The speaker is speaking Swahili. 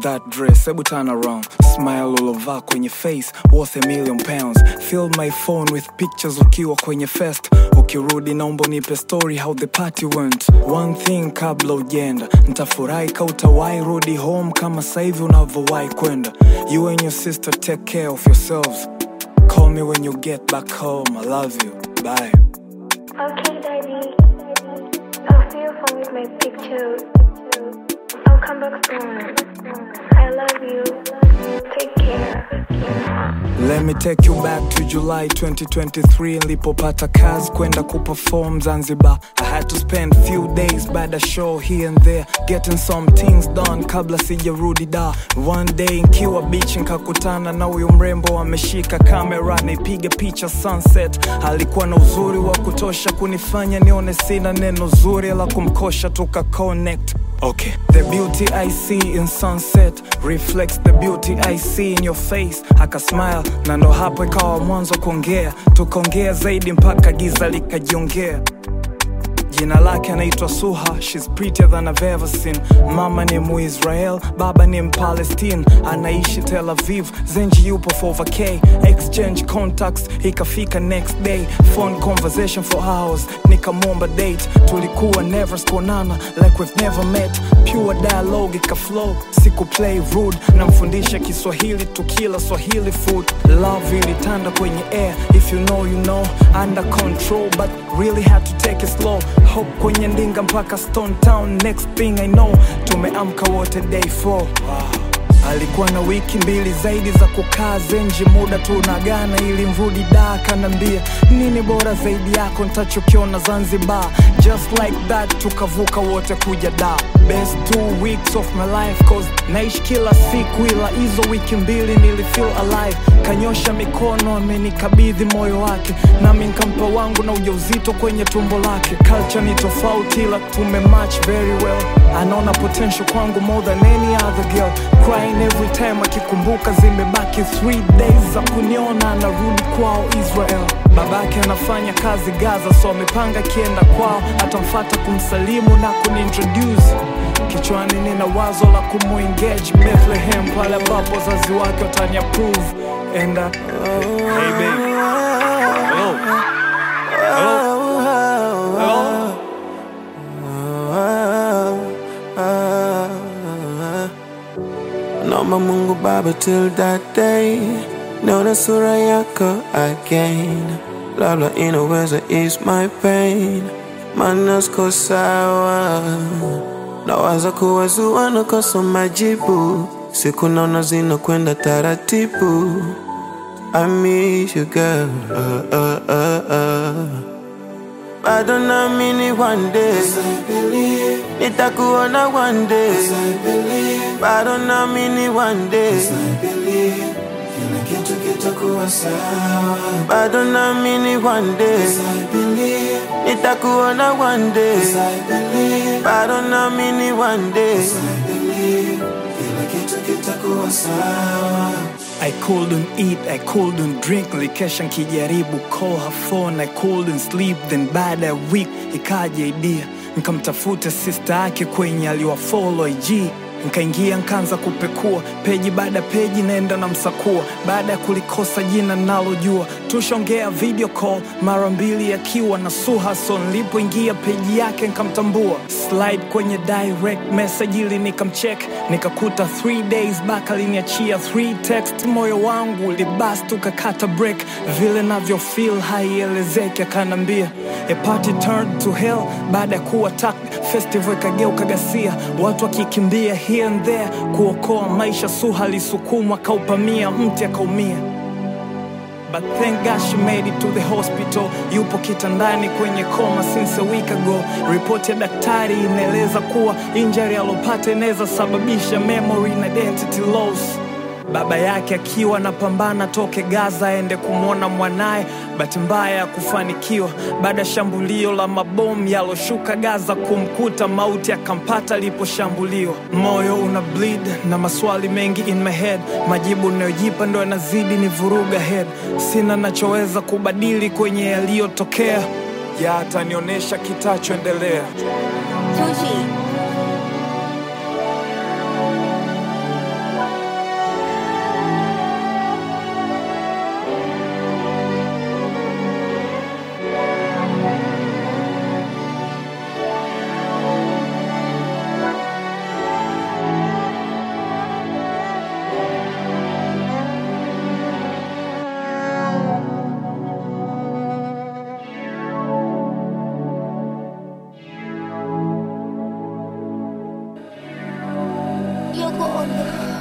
that dress, ebu turn around. Smile ulovaa kwenye face, worth £1,000,000. Fill my phone with pictures ukiwa kwenye fest. Ukirudi naomba nipe story how the party went. One thing kabla ujenda, nitafurahi ka utawai rudi home kama saivi unavowai kwenda. You and your sister take care of yourselves. Call me when you get back home. I love you. Bye. Okay, Daddy. I'll see you home with my pictures. I'll come back soon. I love you. Take care. Let me take you back to July 2023. Nilipopata kazi kwenda kuperform Zanzibar. I had to spend few days baada show here and there, getting some things done kabla sijarudi da. One day nkiwa beach nkakutana na huyu mrembo ameshika kamera nipiga picha sunset. Alikuwa na uzuri wa kutosha kunifanya nione sina neno zuri la kumkosha, tuka connect. Okay, the beauty I see in sunset reflects the beauty I see in your face. Aka smile na ndo hapo ikawa mwanzo kuongea. Tukaongea zaidi mpaka giza likajiongea. Jina lake anaitwa Suha, she's prettier than I've ever seen. Mama ni Muisrael, baba ni Mpalestine. Anaishi Tel Aviv, Zenji yupo for vacay. Exchange contacts, ikafika next day. Phone conversation for hours, nikamwomba date. Tulikuwa never skonana, like we've never met. Pure dialogue ikaflow, siku play rude. Namfundisha Kiswahili, tukila Swahili food. Love ilitanda kwenye air, if you know you know. Under control, but really had to take it slow. Hope kwenye ndinga mpaka Stone Town. Next thing I know, tumeamka wote day 4. Wow. Alikuwa na wiki 2 zaidi za kukaa Zenji, muda tunagana ili mrudi da. Kanambia nini bora zaidi yako ntachokiona Zanzibar. Just like that tukavuka wote kuja da. Best 2 weeks of my life, cause naishi kila siku, ila hizo wiki 2 nilifeel alive. Kanyosha mikono amenikabidhi moyo wake, nami nkampa wangu na ujauzito kwenye tumbo lake. Culture ni tofauti ila tumematch very well. Anaona potential kwangu more than any other girl. Crying every time akikumbuka zimebaki 3 days za kuniona anarudi kwao Israel. Babake anafanya kazi Gaza, so amepanga kienda kwao. Atamfuata kumsalimu na kunintroduce. Kichwani nina wazo la kumuengage Bethlehem, pale ambapo wazazi wake watani approve. And hey babe, hello, hello, hello. Naomba Mungu Baba till that day nione sura yako again. Labda inaweza ease my pain, maana siko sawa. Nawaza kuwazua nakosa majibu, siku naona zinakwenda taratibu. I miss you girl. Bado naamini one day nitakuona one day. Bado naamini one day kila kitu kitakuwa sawa. Bado naamini one day nitakuona one day. Bado naamini one day kila kitu kitakuwa sawa. I couldn't eat, I couldn't drink. Likesha nkijaribu call her phone, I couldn't sleep. Then baada ya week ikaja idea, nikamtafuta sister yake kwenye aliwafollow IG. Nikaingia nkaanza kupekua peji baada peji, naenda na msakua. Baada ya kulikosa jina nalojua, tushongea video call mara 2 akiwa na Suha. So nilipoingia peji yake nikamtambua, slide kwenye direct message ili nikamcheck. Nikakuta 3 days back aliniachia 3 text. Moyo wangu ulibust ukakata break, vile navyo feel haielezeki. Akanambia a party turned to hell. Baada ya kuwa festival ikageuka ghasia, watu wakikimbia here and there kuokoa maisha. Suha lisukumwa kaupamia mti akaumia. But thank God she made it to the hospital. Yupo kitandani kwenye coma since a week ago. Report ya daktari inaeleza kuwa injury alopata inaweza sababisha memory and identity loss. Baba yake akiwa anapambana toke Gaza aende kumwona mwanae, bahati mbaya ya kufanikiwa. Baada shambulio la mabomu yaloshuka Gaza kumkuta, mauti akampata aliposhambuliwa. Moyo una bleed na maswali mengi in my head. Majibu ninayojipa ndo yanazidi ni vuruga head. Sina nachoweza kubadili kwenye yaliyotokea, ya atanionyesha kitachoendelea. Tuji Bond.